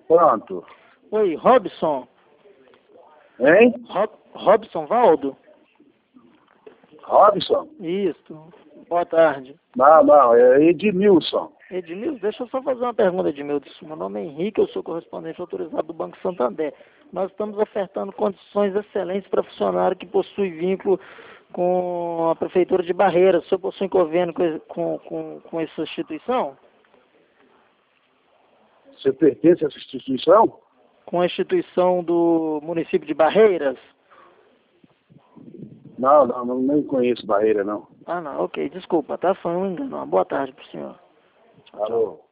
Pronto. Oi, Robson. Hein? Robson Valdo? Robson? Isso. Boa tarde. Não, é Edmilson. Edmilson, deixa eu só fazer uma pergunta, Edmilson. Meu nome é Henrique, eu sou correspondente autorizado do Banco Santander. Nós estamos ofertando condições excelentes para funcionário que possui vínculo com a Prefeitura de Barreiras. O senhor possui convênio com essa instituição? Você pertence a essa instituição? Com a instituição do município de Barreiras? Não, nem conheço Barreira, não. Ah, não, ok, desculpa, tá? Foi um engano. Uma boa tarde pro senhor. Alô?